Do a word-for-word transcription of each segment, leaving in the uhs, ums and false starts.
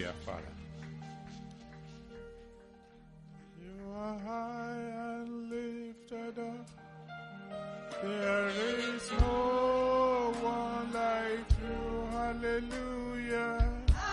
Hallelujah, Father. You are high and lifted up. There is no one like you. Hallelujah.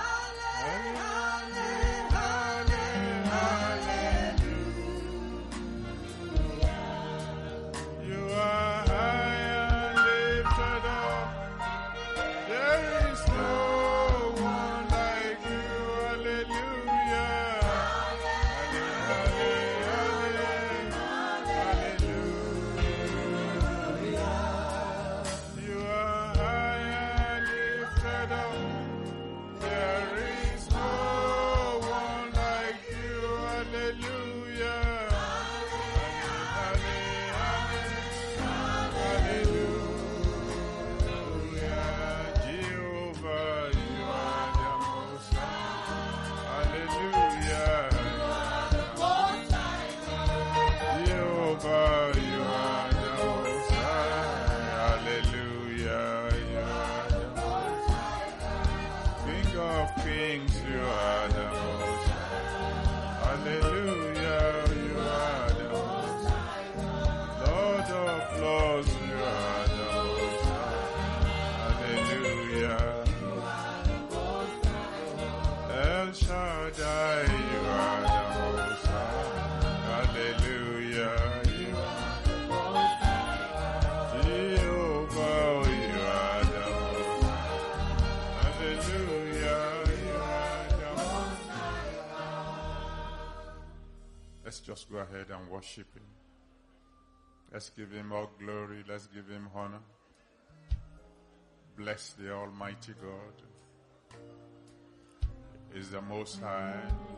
Just go ahead and worship him. Let's give him all glory. Let's give him honor. Bless the Almighty God. He's the Most High.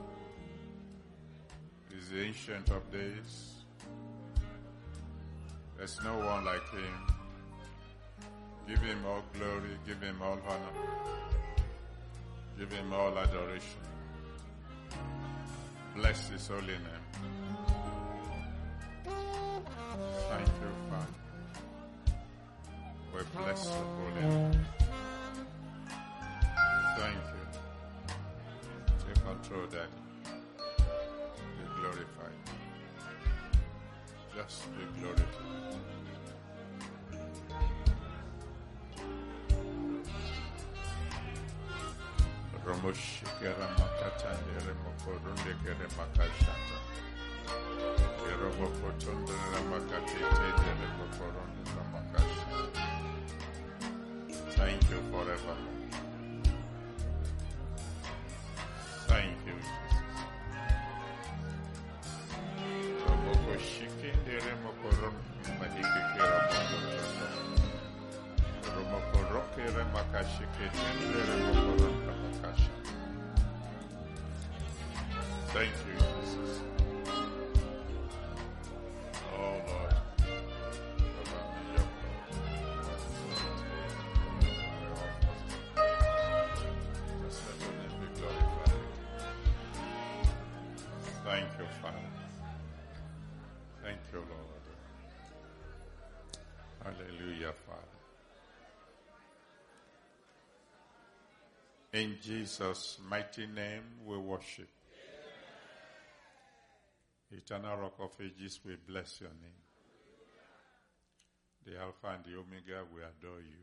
He's the Ancient of Days. There's no one like him. Give him all glory. Give him all honor. Give him all adoration. Bless his holy name. Thank you, Father. We bless your holy name. Thank you. Take control, Daddy. Be glorified. Just be glorified. Romoshikera makatande remokorunde kere makashata. Yerobokotonde remakatete remokorunde remakashata. Thank you forever. Thank you, Jesus. Romokoshikende remokorunde mahikikera makoshata. Romokorokere makashikete remokorunde makashata. Thank you, Jesus. Oh, Lord. Just let your name be glorified. Thank you, Father. Thank you, Lord. Hallelujah, Father. In Jesus' mighty name we worship. Eternal Rock of Ages, we bless your name. The Alpha and the Omega, we adore you.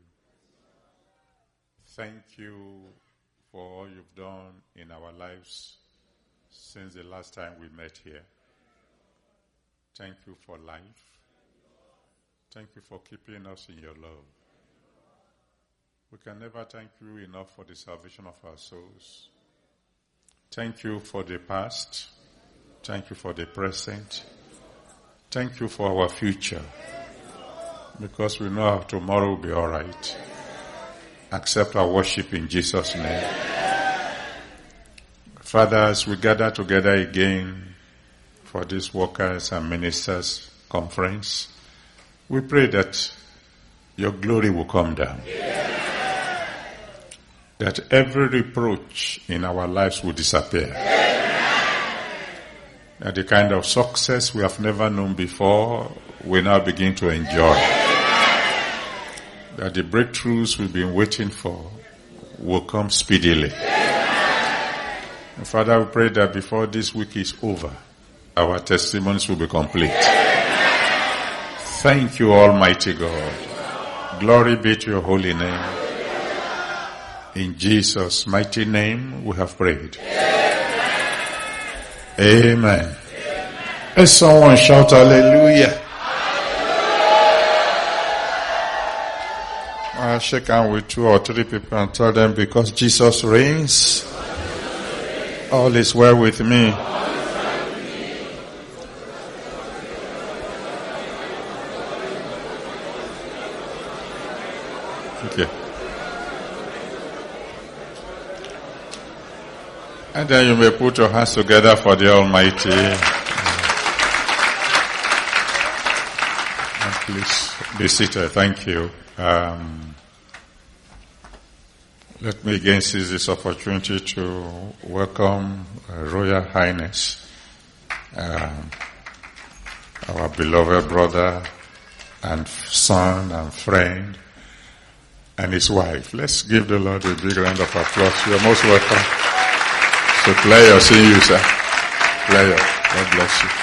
Thank you for all you've done in our lives since the last time we met here. Thank you for life. Thank you for keeping us in your love. We can never thank you enough for the salvation of our souls. Thank you for the past. Thank you for the present. Thank you for our future. Because we know tomorrow will be all right. Accept our worship in Jesus' name. Father, as we gather together again for this workers and ministers conference, we pray that your glory will come down. That every reproach in our lives will disappear. That the kind of success we have never known before, we now begin to enjoy. That the breakthroughs we've been waiting for will come speedily. Father, we pray that before this week is over, our testimonies will be complete. Thank you, Almighty God. Glory be to your holy name. In Jesus' mighty name we have prayed. Amen. Let someone shout hallelujah. I'll shake hands with two or three people and tell them, because Jesus reigns, all is well with me. Okay. And then you may put your hands together for the Almighty. And please be seated. Thank you. Um, let me again seize this opportunity to welcome uh, Royal Highness, um, our beloved brother and son and friend, and his wife. Let's give the Lord a big round of applause. You're most welcome. So Player, see you, sir. Player, God bless you.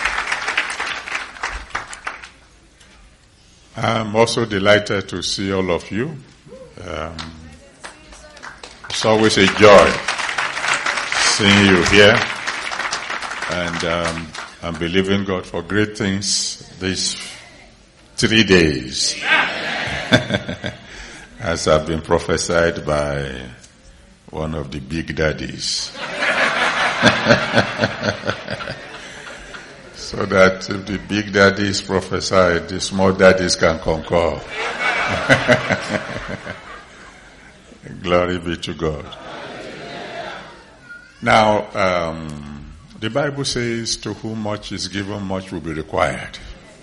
I'm also delighted to see all of you. Um, it's always a joy seeing you here. And um, I'm believing God for great things these three days. As have been prophesied by one of the big daddies. So that if the big daddies prophesied, the small daddies can concur. Glory be to God. Now, um, the Bible says, to whom much is given, much will be required.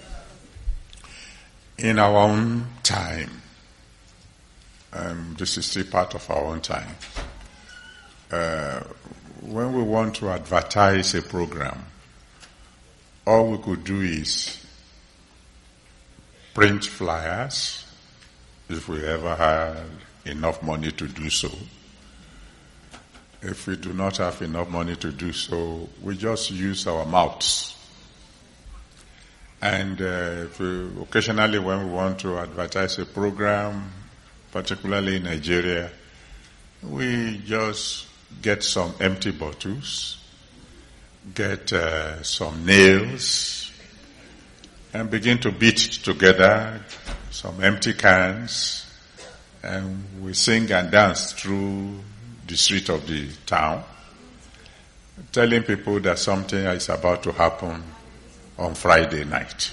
In our own time, um, this is still part of our own time, uh, when we want to advertise a program, all we could do is print flyers, if we ever had enough money to do so. If we do not have enough money to do so, we just use our mouths. And uh, if we, occasionally when we want to advertise a program, particularly in Nigeria, we just get some empty bottles, get uh, some nails, and begin to beat together some empty cans, and we sing and dance through the street of the town, telling people that something is about to happen on Friday night.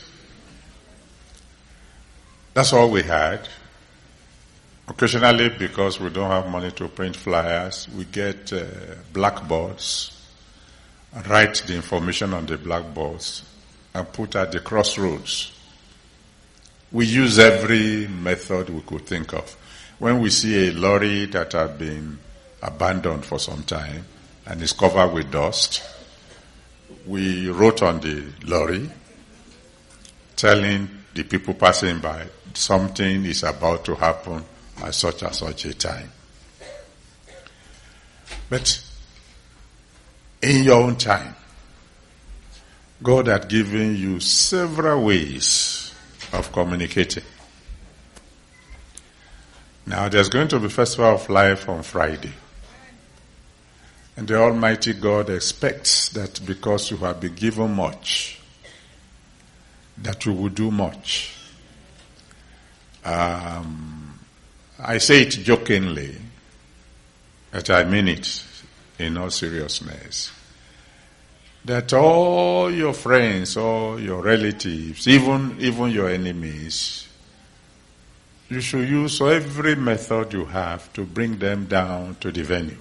That's all we had. Occasionally, because we don't have money to print flyers, we get uh, blackboards, write the information on the blackboards, and put at the crossroads. We use every method we could think of. When we see a lorry that has been abandoned for some time and is covered with dust, we wrote on the lorry telling the people passing by something is about to happen at such and such a time. But in your own time, God had given you several ways of communicating. Now there's going to be Festival of Life on Friday. And the Almighty God expects that because you have been given much, that you will do much. Um, I say it jokingly, but I mean it in all seriousness. That all your friends, all your relatives, even, even your enemies, you should use every method you have to bring them down to the venue.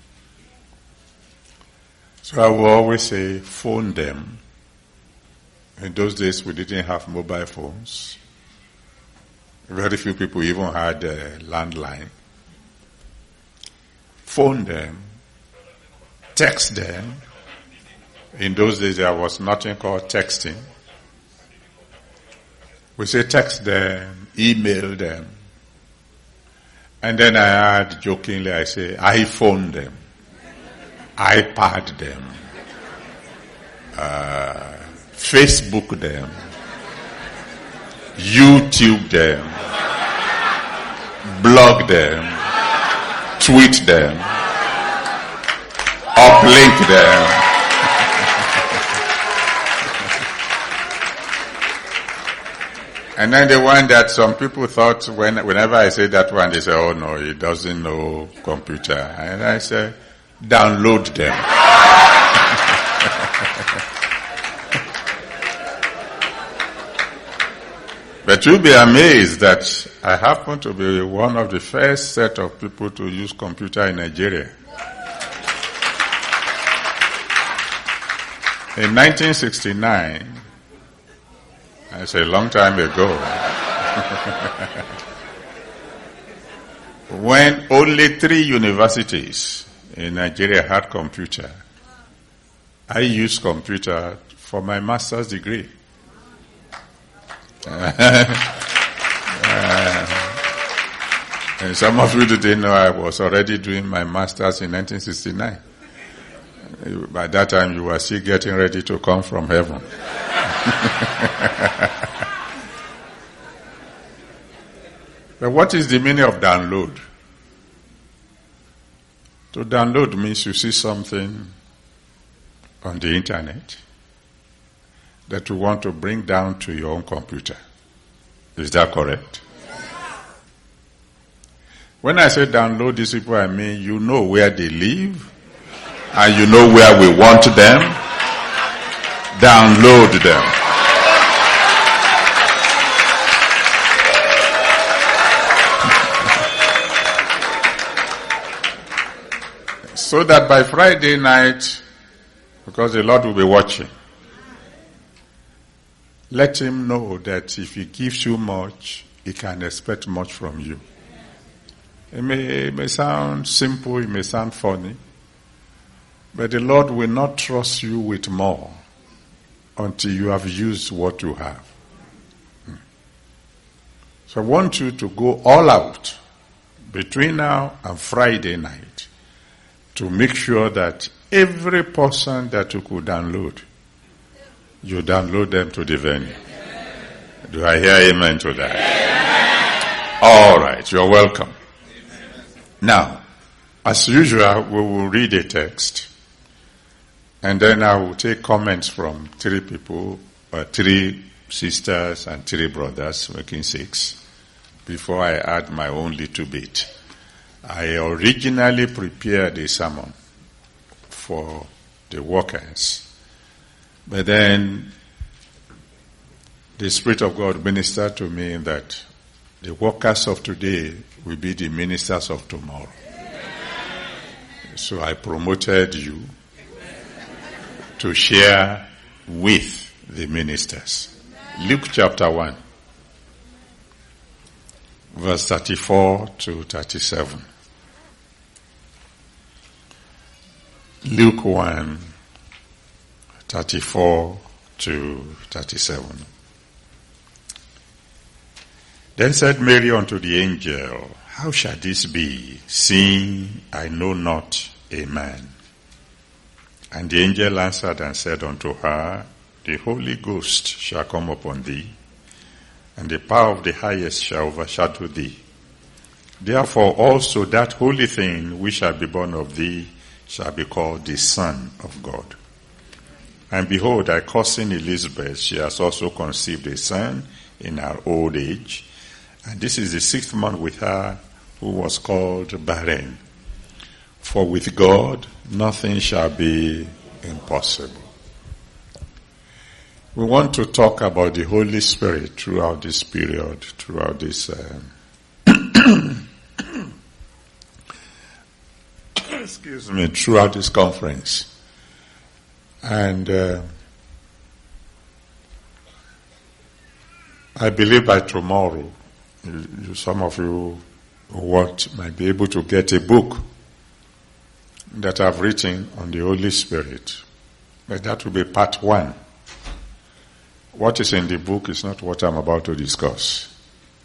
So I will always say, phone them. In those days, we didn't have mobile phones. Very few people even had a landline. Phone them, text them. In those days, there was nothing called texting. We say text them, email them. And then I add jokingly, I say, I phone them. iPad them, uh, Facebook them, YouTube them, blog them, tweet them, uplink them. And then the one that some people thought, when, whenever I say that one, they say, oh no, he doesn't know computer. And I say, download them. But you'll be amazed that I happen to be one of the first set of people to use computer in Nigeria. In nineteen sixty-nine, that's a long time ago, when only three universities in Nigeria had computer, I used computer for my master's degree. uh, and some of you didn't know I was already doing my master's in nineteen sixty-nine. By that time, you were still getting ready to come from heaven. But what is the meaning of download? To download means you see something on the internet that you want to bring down to your own computer. Is that correct? When I say download these people, I mean you know where they live and you know where we want them. Download them. So that by Friday night, because the Lord will be watching, let him know that if he gives you much, he can expect much from you. It may, it may sound simple, it may sound funny, but the Lord will not trust you with more until you have used what you have. So I want you to go all out between now and Friday night to make sure that every person that you could download, you download them to the venue. Do I hear amen to that? All right, you're welcome. Now, as usual, we will read a text, and then I will take comments from three people, uh, three sisters and three brothers, making six, before I add my own little bit. I originally prepared a sermon for the workers, but then the Spirit of God ministered to me that the workers of today will be the ministers of tomorrow. So I promoted you to share with the ministers. Luke chapter one, verse thirty-four to thirty-seven. Luke one, thirty-four to thirty-seven. Then said Mary unto the angel, How shall this be, seeing I know not a man? And the angel answered and said unto her, The Holy Ghost shall come upon thee, and the power of the highest shall overshadow thee. Therefore also that holy thing which shall be born of thee shall be called the Son of God. And behold, thy cousin Elizabeth, she has also conceived a son in her old age. And this is the sixth month with her who was called barren. For with God nothing shall be impossible. We want to talk about the Holy Spirit throughout this period, throughout this um, excuse me, throughout this conference. And uh, I believe by tomorrow, you, you, some of you who want might be able to get a book that I've written on the Holy Spirit. But that will be part one. What is in the book is not what I'm about to discuss.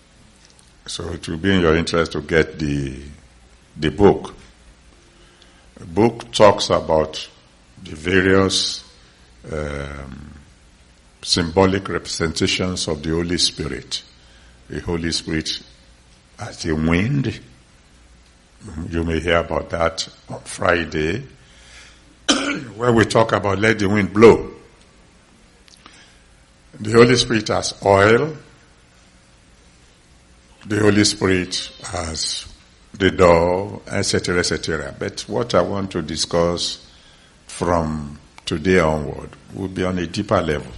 So it will be in your interest to get the the book. The book talks about the various um, symbolic representations of the Holy Spirit. The Holy Spirit as a wind. You may hear about that on Friday, where we talk about let the wind blow. The Holy Spirit as oil. The Holy Spirit as the door, et cetera, et cetera. But what I want to discuss from today onward will be on a deeper level.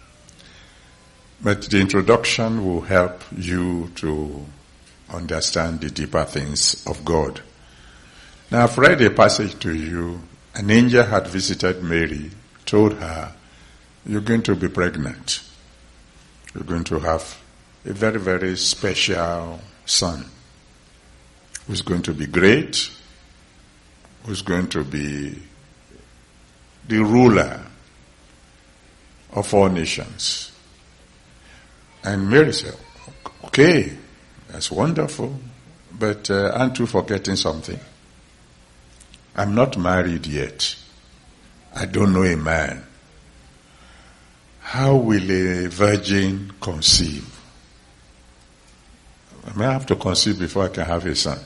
But the introduction will help you to understand the deeper things of God. Now, I've read a passage to you. An angel had visited Mary, told her, you're going to be pregnant. You're going to have a very, very special son who's going to be great, who's going to be the ruler of all nations. And Mary said, okay, that's wonderful, but uh, aren't you forgetting something? I'm not married yet. I don't know a man. How will a virgin conceive? I may have to conceive before I can have a son.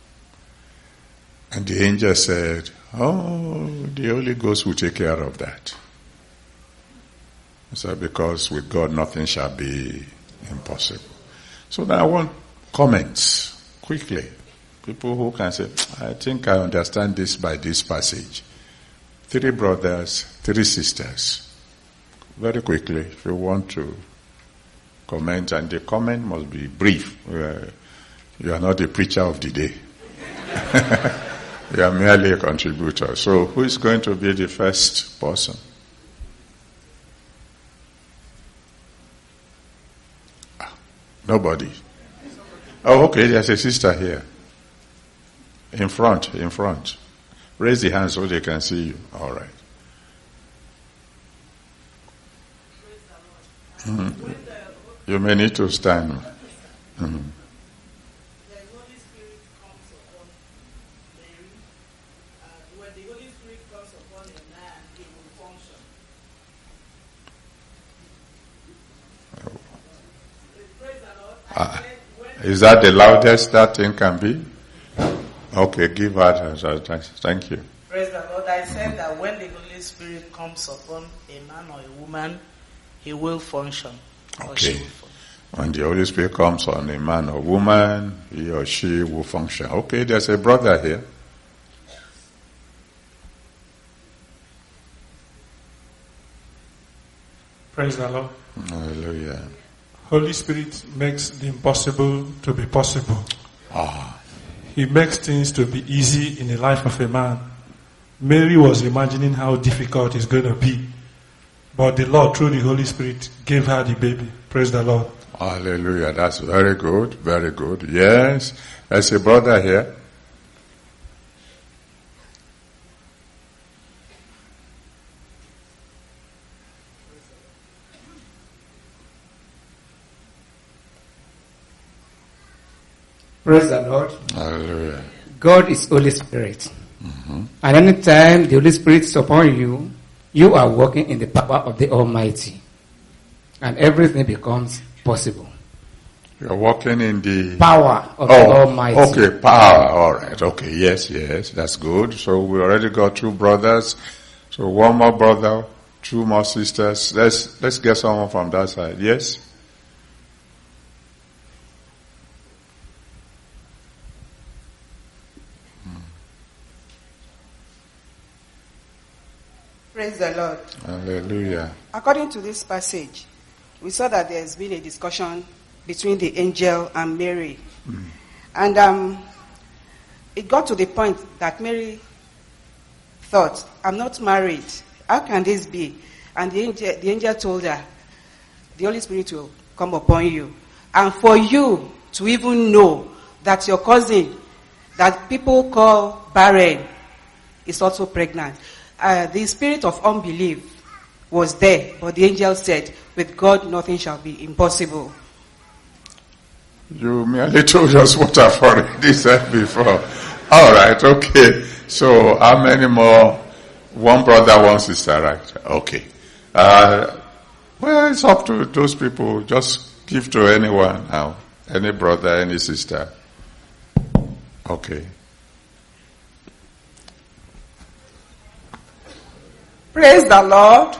And the angel said, oh, the Holy Ghost will take care of that. So because with God nothing shall be impossible. So now I want comments quickly. People who can say, I think I understand this by this passage. Three brothers, three sisters. Very quickly, if you want to comment, and the comment must be brief. Uh, you are not the preacher of the day. You are merely a contributor. So who is going to be the first person? Ah, nobody. Oh, okay, there's a sister here. In front, in front. Raise the hand so they can see you. All right. Mm-hmm. You may need to stand. Mm-hmm. The Holy Spirit comes upon Mary. Uh, when the Holy Spirit comes upon a man, he will function. Oh. Praise the Lord. Ah. Is that the loudest that thing can be? Okay, give her that. Thank you. Praise the Lord. I said that when the Holy Spirit comes upon a man or a woman, he will function. Okay. When the Holy Spirit comes on a man or woman, he or she will function. Okay, there's a brother here. Praise the Lord. Hallelujah. Holy Spirit makes the impossible to be possible. Ah. He makes things to be easy in the life of a man. Mary was imagining how difficult it's going to be. But the Lord, through the Holy Spirit, gave her the baby. Praise the Lord. Hallelujah. That's very good. Very good. Yes. There's a brother here. Praise the Lord. Hallelujah. God is Holy Spirit. Mm-hmm. And anytime the Holy Spirit is upon you, you are walking in the power of the Almighty. And everything becomes possible. You're walking in the power of oh, the Almighty. Okay, power. All right. Okay. Yes, yes. That's good. So we already got two brothers. So one more brother, two more sisters. Let's, let's get someone from that side. Yes? Praise the Lord. Hallelujah. According to this passage, we saw that there's been a discussion between the angel and Mary. Mm. And um, it got to the point that Mary thought, I'm not married. How can this be? And the angel, the angel told her, the Holy Spirit will come upon you. And for you to even know that your cousin, that people call barren, is also pregnant. Uh, the spirit of unbelief was there, but the angel said, with God nothing shall be impossible. You merely told us what I've already said before. All right, okay. So how many more? One brother, one sister, right? Okay. Uh, well, it's up to those people. Just give to anyone now. Any brother, any sister. Okay. Praise the Lord.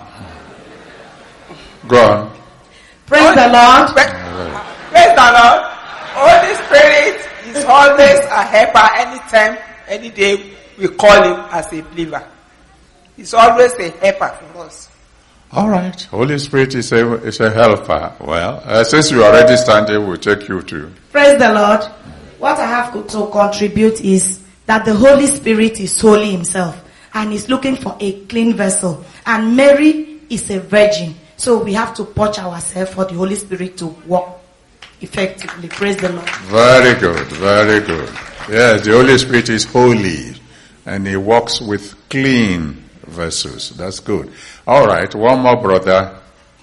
Go on. Praise the Lord. Praise the Lord. Holy Spirit is always a helper anytime, any day we call him as a believer. He's always a helper for us. All right. Holy Spirit is a, is a helper. Well, uh, since you are already standing, we'll take you to. Praise the Lord. What I have to contribute is that the Holy Spirit is holy himself and is looking for a clean vessel. And Mary is a virgin. So we have to purge ourselves for the Holy Spirit to work effectively. Praise the Lord. Very good, very good. Yes, the Holy Spirit is holy and he works with clean vessels. That's good. All right, one more brother.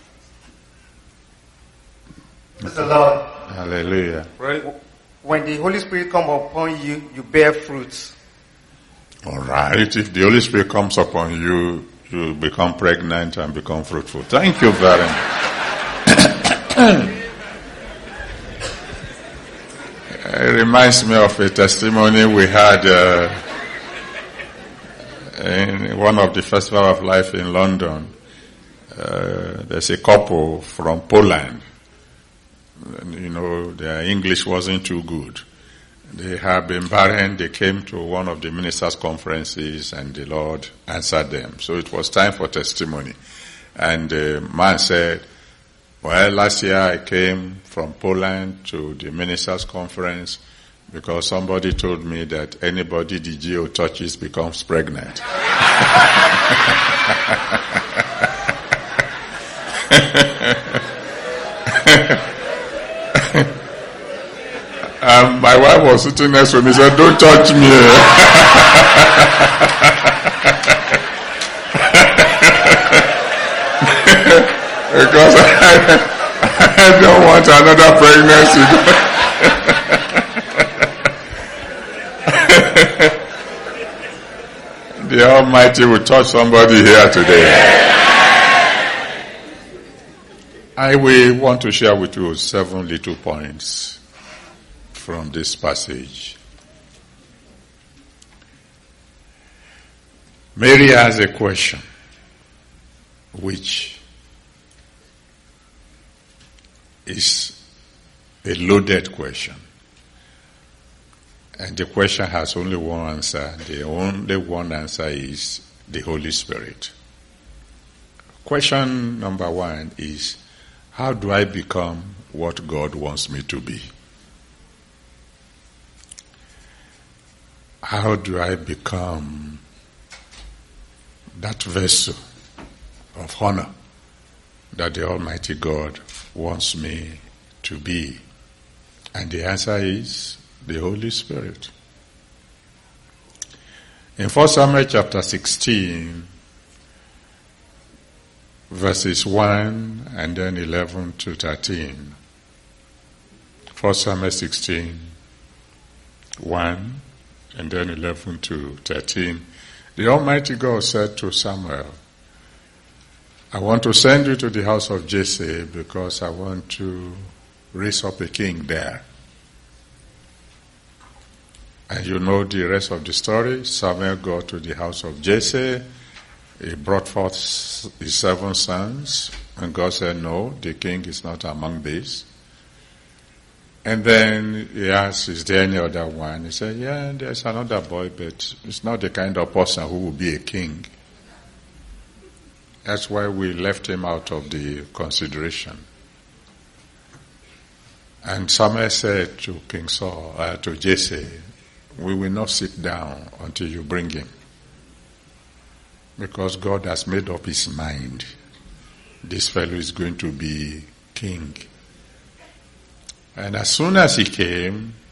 Praise the Lord. Hallelujah. When the Holy Spirit comes upon you, you bear fruits. All right, if the Holy Spirit comes upon you, you become pregnant and become fruitful. Thank you very much. It reminds me of a testimony we had uh, in one of the Festival of Life in London. Uh, there's a couple from Poland. You know, their English wasn't too good. They had been barren. They came to one of the ministers' conferences and the Lord answered them. So it was time for testimony. And the man said, well, last year I came from Poland to the ministers' conference because somebody told me that anybody the Geo touches becomes pregnant. Um, my wife was sitting next to me and said, don't touch me. Because I, I don't want another pregnancy. The Almighty will touch somebody here today. I will want to share with you seven little points from this passage. Mary has a question which is a loaded question. And the question has only one answer. The only one answer is the Holy Spirit. Question number one is, how do I become what God wants me to be? How do I become that vessel of honor that the Almighty God wants me to be? And the answer is the Holy Spirit. In First Samuel chapter sixteen, verses one and then eleven to thirteen. First Samuel sixteen, one and then eleven to thirteen. The Almighty God said to Samuel, I want to send you to the house of Jesse because I want to raise up a king there. And you know the rest of the story. Samuel got to the house of Jesse. He brought forth his seven sons. And God said, no, the king is not among these. And then he asked, is there any other one? He said, yeah, there's another boy, but it's not the kind of person who will be a king. That's why we left him out of the consideration. And Samuel said to King Saul, uh, to Jesse, we will not sit down until you bring him. Because God has made up his mind. This fellow is going to be king. And as soon as he came,